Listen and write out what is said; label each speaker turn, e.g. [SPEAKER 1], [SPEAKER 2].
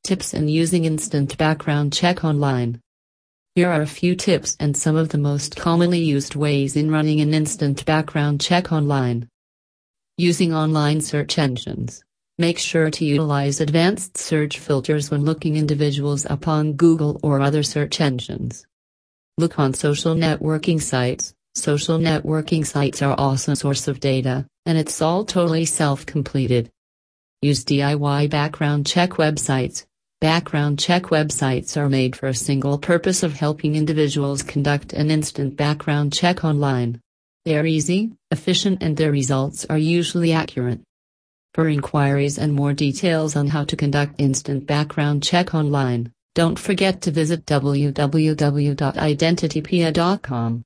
[SPEAKER 1] Tips in using instant background check online. Here are a few tips and some of the most commonly used ways in running an instant background check online. Using online search engines. Make sure to utilize advanced search filters when looking individuals up on Google or other search engines. Look on social networking sites. Social networking sites are also a source of data, and it's all totally self-completed. Use DIY background check websites. Background check websites are made for a single purpose of helping individuals conduct an instant background check online. They are easy, efficient, and their results are usually accurate. For inquiries and more details on how to conduct instant background check online, don't forget to visit www.identitypia.com.